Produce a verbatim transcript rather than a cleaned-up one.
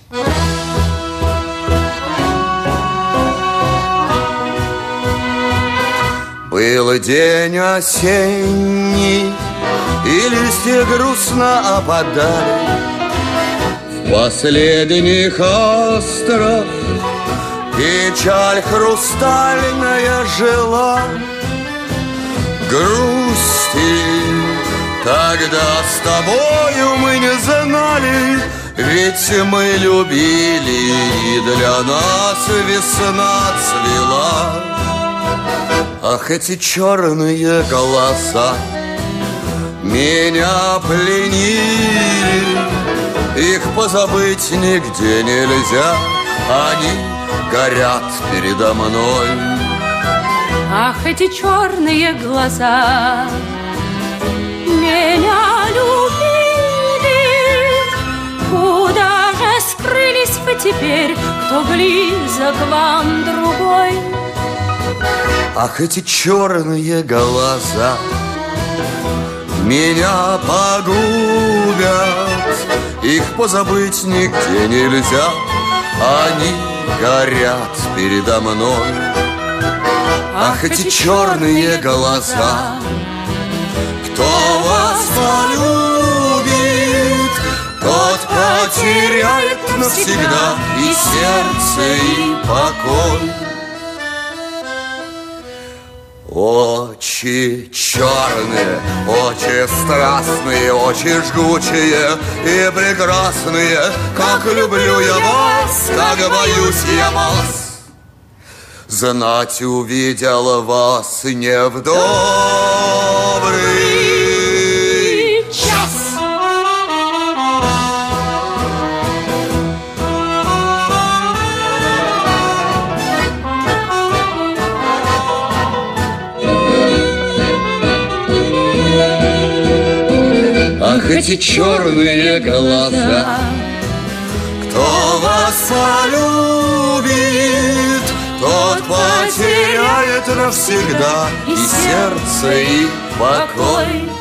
Был день осенний, и листья грустно опадали. В последних астрах печаль хрустальная жила. Грусти тогда с тобою мы не знали, ведь мы любили, и для нас весна цвела. Ах, эти черные глаза меня пленили, их позабыть нигде нельзя, они горят передо мной. Ах, эти черные глаза меня любили, куда же скрылись вы теперь, кто близок вам другой? Ах, эти черные глаза меня погубят, их позабыть нигде нельзя, они горят передо мной. Ах, эти черные глаза, кто вас полюбит, тот потеряет навсегда и сердце, и покой. Очи черные, очи страстные, очи жгучие и прекрасные, как люблю я вас, как боюсь я вас. Знать увидел вас не в добрый час. Ах, эти черные глаза, кто вас полюбит, тот потеряет навсегда и сердце, и покой.